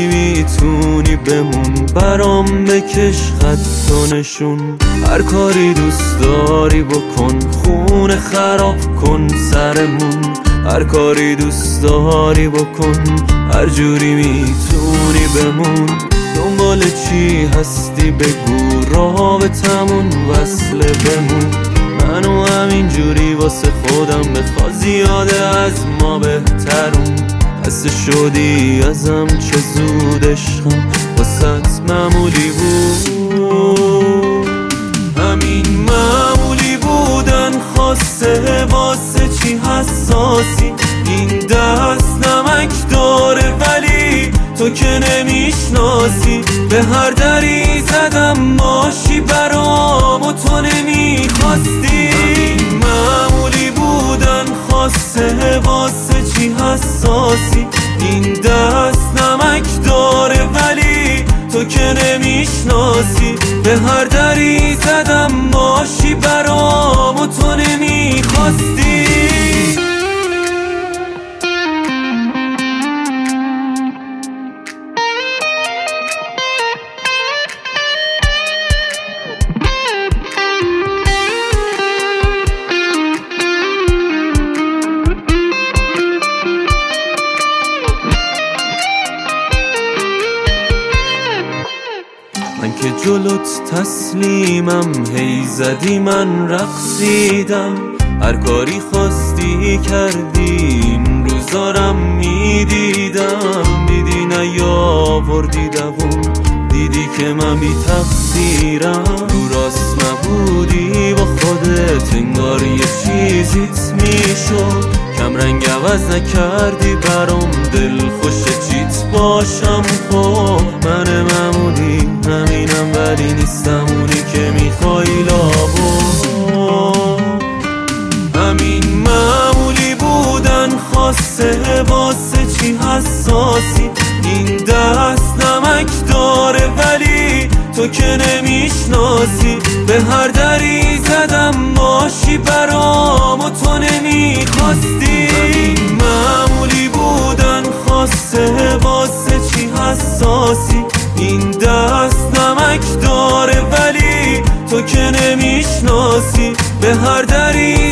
جوری میتونی بمون، برام بکش خط و نشون. هر کاری دوست داری بکن، خونه خراب کن سرمون. هر کاری دوست داری بکن، هر جوری میتونی بمون. دنبال چی هستی بگو، رابطمون وصله بمون. منو همین جوری واسه خودم بخوا، زیاده از ما بهترون. خسته شدی ازم چه زود، عشقم واسه معمولی بود. همین معمولی بودن خواسته، واسه چی حساسی؟ این دست نمک داره ولی تو که نمیشناسی. به هر دری زدم باشی برام و تو نمیخواستی. همین معمولی بودن خواسته، واسه چی حساسی؟ این دست نمک داره ولی تو که نمیشناسی. به هر دری زدم باشی برام و تو نمیخواستی. من که جلوت تسلیمم، هی زدی من رقصیدم. هر کاری خواستی کردی، این روزارم میدیدم. دیدی نیاوردی دووم، دیدی که من بی تقصیرم. تو راست نبودی با خودت، انگار یه چیزیت میشد. کم رنگ عوض نکردی برام، دل خوش چیت باشم. خب من معمولی همینم، ولی نیستم اونی که میخوای لابد. همین معمولی بودن خواسته، واسه چی حساسی؟ این دست نمک داره ولی تو که نمیشناسی. به هر دری زدم باشی برام و تو نمیخواستی. همین معمولی بودن خواسته، واسه چی حساسی؟ این دست نمک داره ولی تو که نمیشناسی. به هر دری